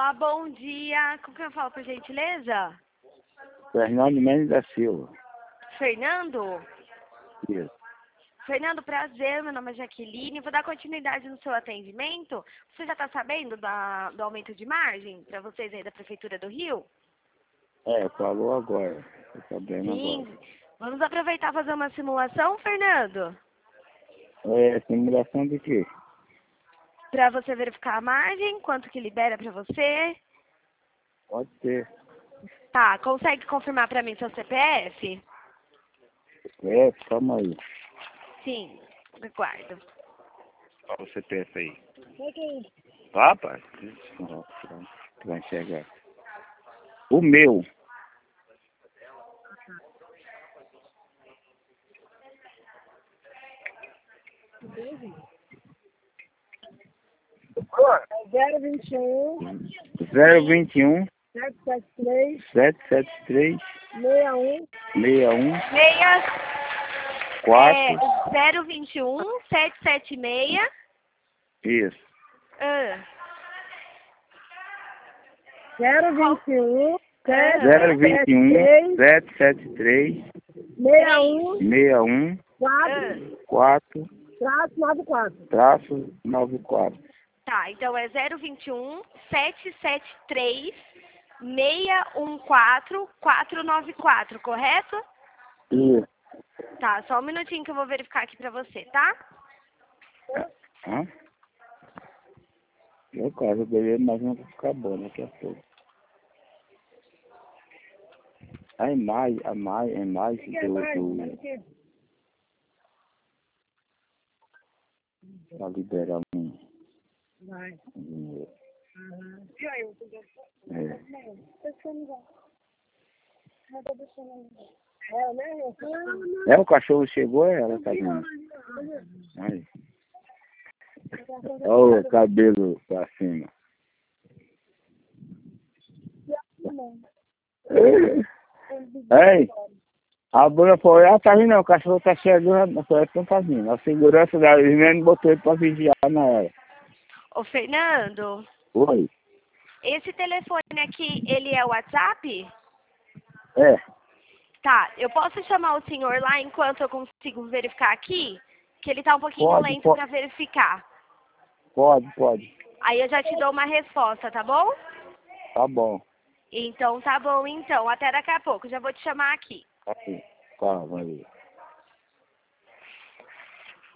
Olá, bom dia. Com quem eu falo, por gentileza? Fernando Mendes da Silva. Fernando? Isso. Fernando, prazer. Meu nome é Jaqueline. Vou dar continuidade no seu atendimento. Você já está sabendo do aumento de margem para vocês aí da Prefeitura do Rio? Falou agora. Tô sabendo Sim. agora. Vamos aproveitar e fazer uma simulação, Fernando? Simulação de quê? Para você verificar a margem, quanto que libera para você. Pode ser. Tá, consegue confirmar para mim seu CPF? Calma aí. Sim, aguardo. Olha o CPF aí. Rapaz, tu vai enxergar. O meu. Zero 21 021 773 773 61 61 Meia 4. 021 776. Isso. Ah, 021 021 773 61 61 4 4 94. tá, então é 021 773 614 494, correto? Isso. Tá, só um minutinho que eu vou verificar aqui pra você, tá? Hã? Eu quase beber, mas não vai ficar bom daqui a pouco. A imagem para liberar um Vai. dinheiro. E aí, eu O cachorro chegou, ela tá vendo. Aí. Olha o cabelo pra cima. Ei, a Bruna falou, tá vindo, o cachorro tá chegando, eu falei, não tá vindo. A segurança da Irene botou ele pra vigiar na hora. Ô, Fernando, Oi? esse telefone aqui, ele é o WhatsApp? É, Tá, eu posso chamar o senhor lá enquanto eu consigo verificar aqui? Que ele tá um pouquinho Pode, lento pra verificar. pode. Aí eu já te dou uma resposta, tá bom? Tá bom. Então tá bom, então. Até daqui a pouco. Já vou te chamar aqui. Tá, valeu.